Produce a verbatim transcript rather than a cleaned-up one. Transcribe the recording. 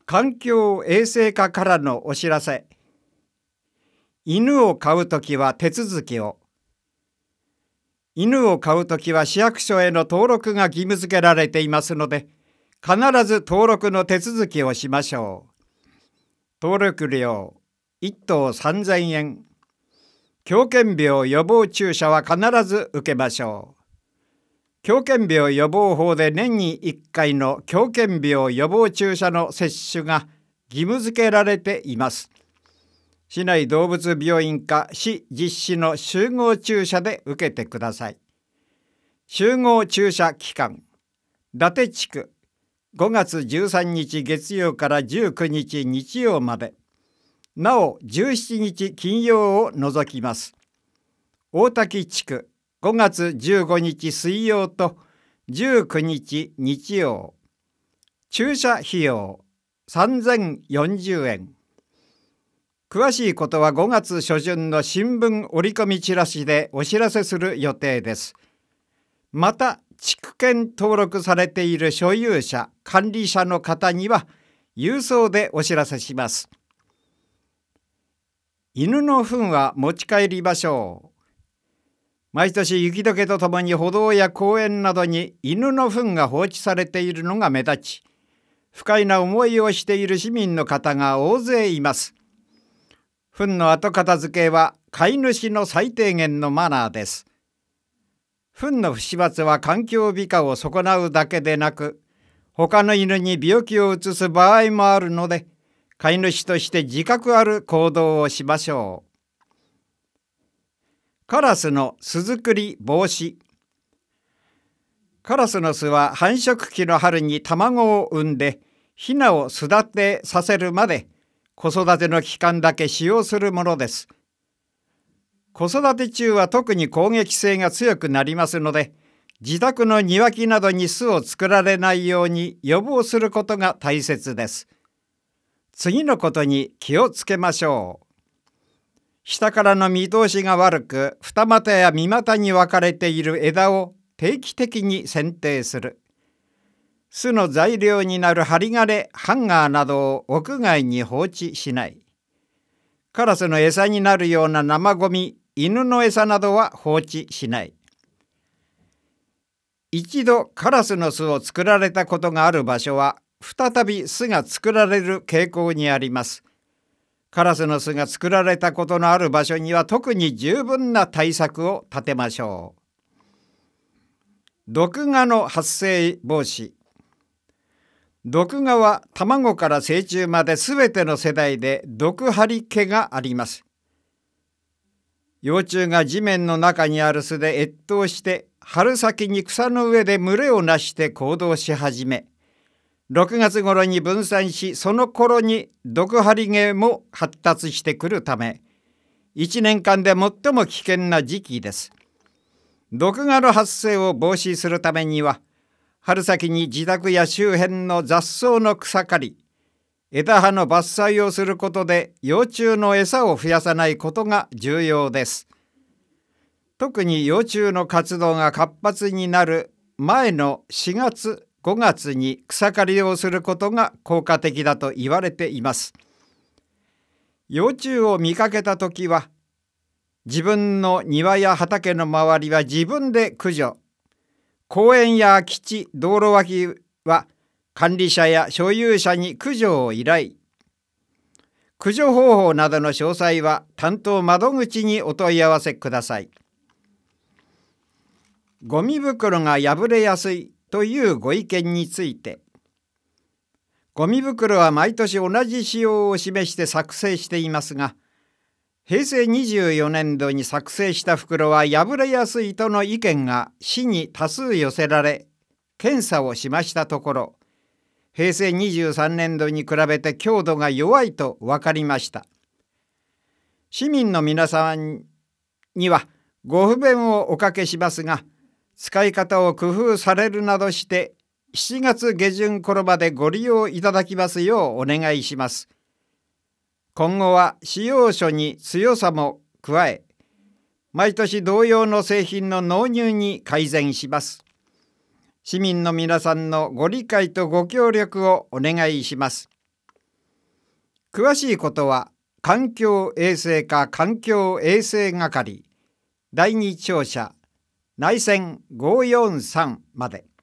環境衛生課からのお知らせ。犬を飼うときは手続きを。犬を飼うときは市役所への登録が義務付けられていますので、必ず登録の手続きをしましょう。登録料いっ頭さんぜんえん。狂犬病予防注射は必ず受けましょう。狂犬病予防法で年にいっかいの狂犬病予防注射の接種が義務付けられています。市内動物病院か市実施の集合注射で受けてください。集合注射期間、伊達地区ごがつじゅうさんにち月曜からじゅうくにち日曜まで、なおじゅうしちにち金曜を除きます。大滝地区ごがつじゅうごにち水曜とじゅうくにち日曜。注射費用さんぜんよんじゅうえん。詳しいことはごがつしょじゅんの新聞折り込みチラシでお知らせする予定です。また、地区券登録されている所有者、管理者の方には郵送でお知らせします。犬の糞は持ち帰りましょう。毎年雪解けとともに歩道や公園などに犬の糞が放置されているのが目立ち、不快な思いをしている市民の方が大勢います。糞の後片付けは飼い主の最低限のマナーです。糞の不始末は環境美化を損なうだけでなく、他の犬に病気をうつす場合もあるので、飼い主として自覚ある行動をしましょう。カラスの巣作り防止。カラスの巣は繁殖期の春に卵を産んで、ヒナを巣立てさせるまで子育ての期間だけ使用するものです。子育て中は特に攻撃性が強くなりますので、自宅の庭木などに巣を作られないように予防することが大切です。次のことに気をつけましょう。下からの見通しが悪く、二股や三股に分かれている枝を定期的に剪定する。巣の材料になる針金、ハンガーなどを屋外に放置しない。カラスの餌になるような生ゴミ、犬の餌などは放置しない。一度カラスの巣を作られたことがある場所は、再び巣が作られる傾向にあります。カラスの巣が作られたことのある場所には特に十分な対策を立てましょう。毒蛾の発生防止。毒蛾は卵から成虫まで全ての世代で毒針毛があります。幼虫が地面の中にある巣で越冬して、春先に草の上で群れをなして行動し始め、ろくがつ頃に分散し、その頃に毒針毛も発達してくるため、いちねんかんで最も危険な時期です。毒蛾の発生を防止するためには、春先に自宅や周辺の雑草の草刈り、枝葉の伐採をすることで幼虫の餌を増やさないことが重要です。特に幼虫の活動が活発になる前のしがつ、ごがつに草刈りをすることが効果的だと言われています。幼虫を見かけたときは、自分の庭や畑の周りは自分で駆除。公園や空き地、道路脇は管理者や所有者に駆除を依頼。駆除方法などの詳細は担当窓口にお問い合わせください。ゴミ袋が破れやすいというご意見について、ゴミ袋は毎年同じ仕様を示して作成していますが、へいせいにじゅうよねんどに作成した袋は破れやすいとの意見が市に多数寄せられ、検査をしましたところ、へいせいにじゅうさんねんどに比べて強度が弱いと分かりました。市民の皆さんにはご不便をおかけしますが、使い方を工夫されるなどしてしちがつげじゅん頃までご利用いただきますようお願いします。今後は使用書に強さも加え、毎年同様の製品の納入に改善します。市民の皆さんのご理解とご協力をお願いします。 詳しいことは環境衛生課環境衛生係だいに庁舎内線ごーよんさんまで。